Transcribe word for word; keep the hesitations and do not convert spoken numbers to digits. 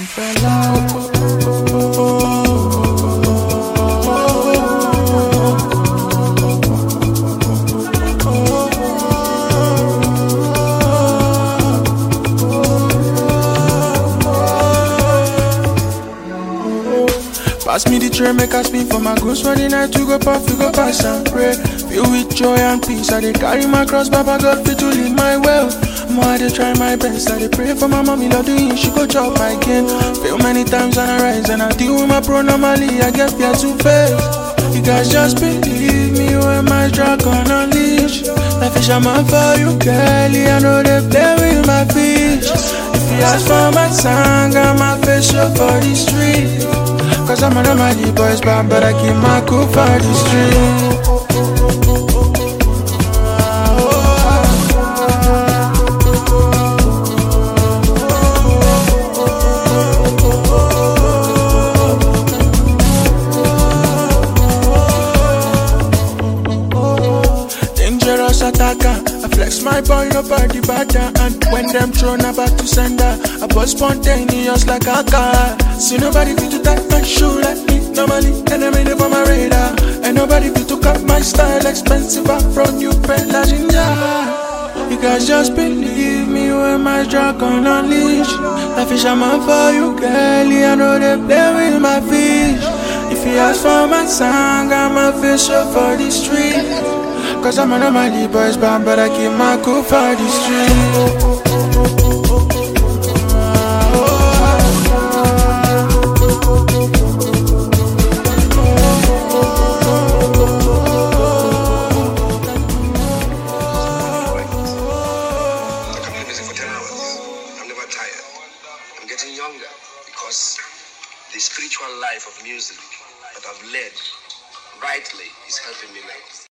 Pass me the tray, make us spin for my goose for the night. We go puff, we go pass and pray. Filled with joy and peace, I dey carry my cross, Baba God fit to lead my well. More I dey try my best, I dey pray for my mommy, Lord doing she go chop my gain. Fail many times and I rise, and I deal with my pro normally. I get fear to face. You guys just believe me when my dragon unleash. The fish I'm on for you, Kelly. I know they play with my fish. If you ask for my song, got my face show for the street. Cause I'm a normally boys bad, but I keep my cool for the street. Dangerous attacker, I flex my boy, nobody better. And when them thrown about to sender, I was spontaneous like a car. See nobody fit to tie my shoe like me normally, and I'm in for my radar. And nobody fit to cut my style expensive. I from you, Bella Ginger. You guys just believe me when my dragon unleash. The fish I'm on for you, Kelly. I know they play with my fish. If you ask for my song, I'm a fish up for the street. Cause I'm a normally boys band, but I keep my cool for the street. I'm getting younger because the spiritual life of music that I've led rightly is helping me now.